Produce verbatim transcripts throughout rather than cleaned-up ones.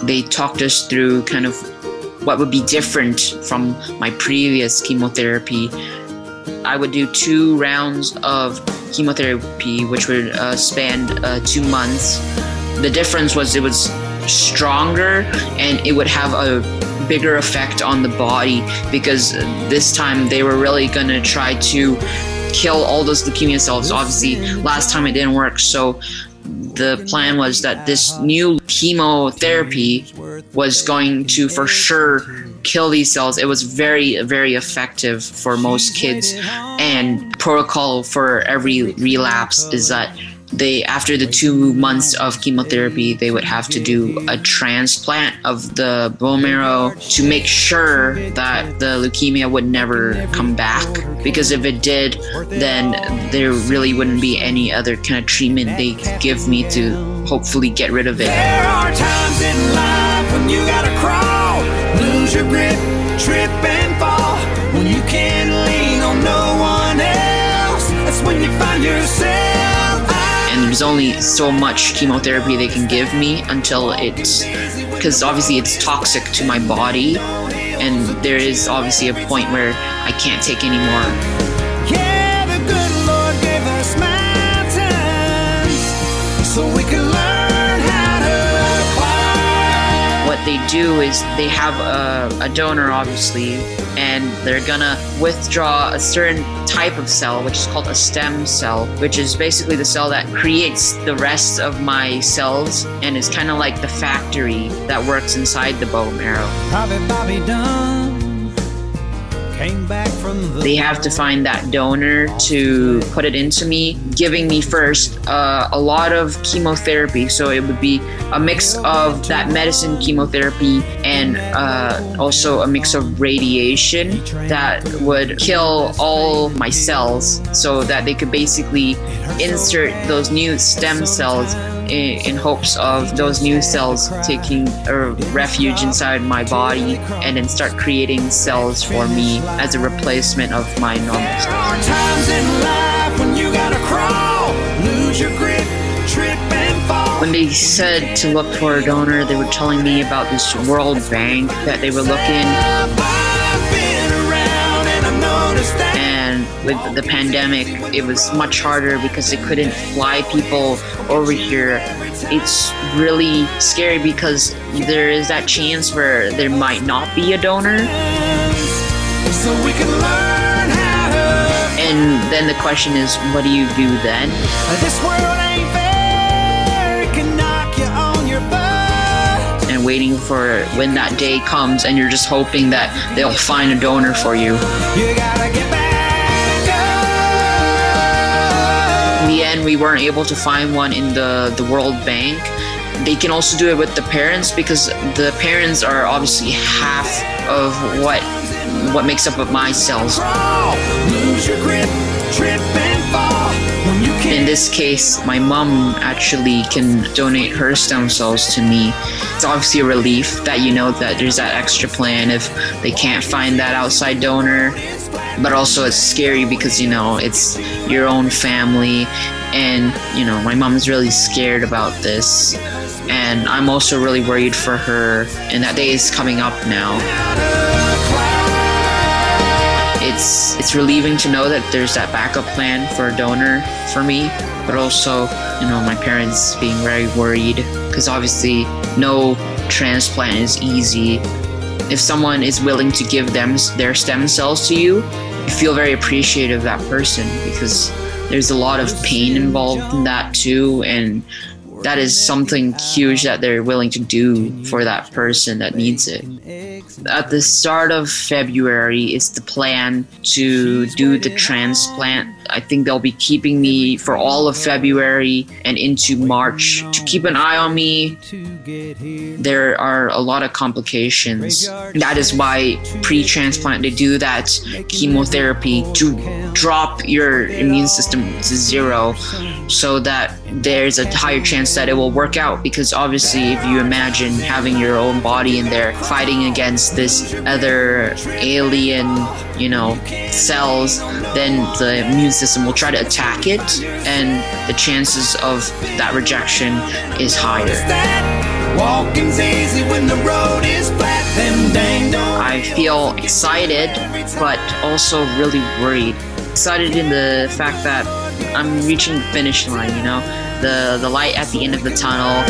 they talked us through kind of what would be different from my previous chemotherapy. I would do two rounds of chemotherapy, which would uh, span uh, two months. The difference was it was stronger and it would have a bigger effect on the body, because this time they were really going to try to kill all those leukemia cells. Obviously, last time it didn't work. So the plan was that this new chemotherapy was going to for sure kill these cells. It was very, very effective for most kids. And protocol for every relapse is that they, after the two months of chemotherapy, they would have to do a transplant of the bone marrow to make sure that the leukemia would never come back. Because if it did, then there really wouldn't be any other kind of treatment they could give me to hopefully get rid of it. There are times in life when you gotta crawl, lose your grip, trip and fall. When you can't lean on no one else, that's when you find yourself. And there's only so much chemotherapy they can give me until it's, because obviously it's toxic to my body, and there is obviously a point where I can't take any more. Yeah, the good Lord gave us mountains so we can learn how to climb. What they do is they have a, a donor, obviously, and they're gonna withdraw a certain type of cell, which is called a stem cell, which is basically the cell that creates the rest of my cells, and is kind of like the factory that works inside the bone marrow. Bobby, Bobby Dunn came back from the They have to find that donor to put it into me, giving me first uh, a lot of chemotherapy. So it would be a mix of that medicine chemotherapy and uh, also a mix of radiation that would kill all my cells, so that they could basically insert those new stem cells in, in hopes of those new cells taking a refuge inside my body and then start creating cells for me as a replacement of my normal cells. There are times in life when you gotta crawl, lose your grip, trip and fall. When they said to look for a donor, they were telling me about this World Bank that they were looking. I've been around and I've noticed that. And with the pandemic, it was much harder because they couldn't fly people over here. It's really scary because there is that chance where there might not be a donor. So we can learn how to. And then the question is, what do you do then? This world ain't fair, it can knock you on your butt. And waiting for when that day comes, and you're just hoping that they'll find a donor for you. You gotta get back up. In the end, we weren't able to find one in the, the World Bank. They can also do it with the parents, because the parents are obviously half of what what makes up of my cells. Lose your grip, trip and fall. When you In this case, my mom actually can donate her stem cells to me. It's obviously a relief that you know that there's that extra plan if they can't find that outside donor. But also it's scary because, you know, it's your own family, and, you know, my mom's really scared about this. And I'm also really worried for her, and that day is coming up now. It's it's relieving to know that there's that backup plan for a donor for me, but also, you know, my parents being very worried, because obviously no transplant is easy. If someone is willing to give them their stem cells to you, you feel very appreciative of that person, because there's a lot of pain involved in that too, and that is something huge that they're willing to do for that person that needs it. At the start of February is the plan to do the transplant. I think they'll be keeping me for all of February and into March to keep an eye on me. There are a lot of complications. That is why pre-transplant they do that chemotherapy to drop your immune system to zero, so that there's a higher chance that it will work out. Because obviously, if you imagine having your own body in there fighting against this other alien, you know, cells, then the immune system will try to attack it, and the chances of that rejection is higher. Walking's easy when the road is flat. Them dang don't. I feel excited, but also really worried. Excited in the fact that I'm reaching the finish line, you know, the the light at the end of the tunnel.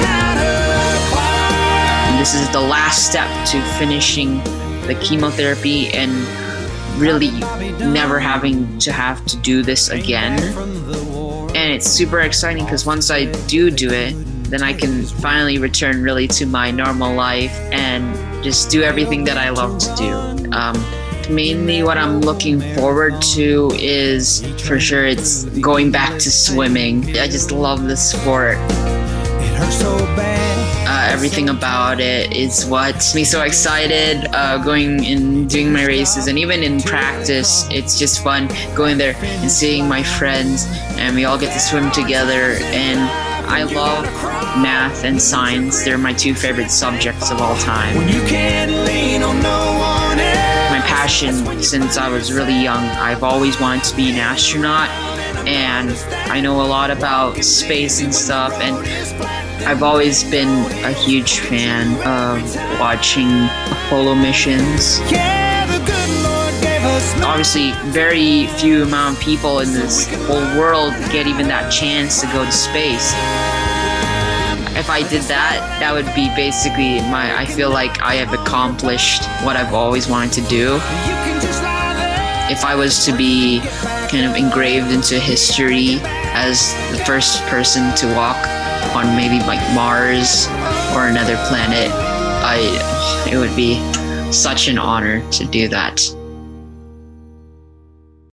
And this is the last step to finishing the chemotherapy and really never having to have to do this again. And it's super exciting because once I do do it, then I can finally return really to my normal life and just do everything that I love to do. Um, mainly what I'm looking forward to is, for sure, it's going back to swimming. I just love the sport. It hurts so bad. Uh, everything about it is what makes me so excited, uh, going and doing my races, and even in practice, it's just fun going there and seeing my friends, and we all get to swim together. And I love math and science. They're my two favorite subjects of all time. When you can't lean on no one else. My passion since I was really young, I've always wanted to be an astronaut, and I know a lot about space and stuff, and I've always been a huge fan of watching Apollo missions. Yeah, the good Lord gave us no. Obviously, very few amount of people in this whole world get even that chance to go to space. If I did that, that would be basically my, I feel like I have accomplished what I've always wanted to do. You can just lie there. If I was to be kind of engraved into history as the first person to walk on maybe like Mars or another planet, I, it would be such an honor to do that.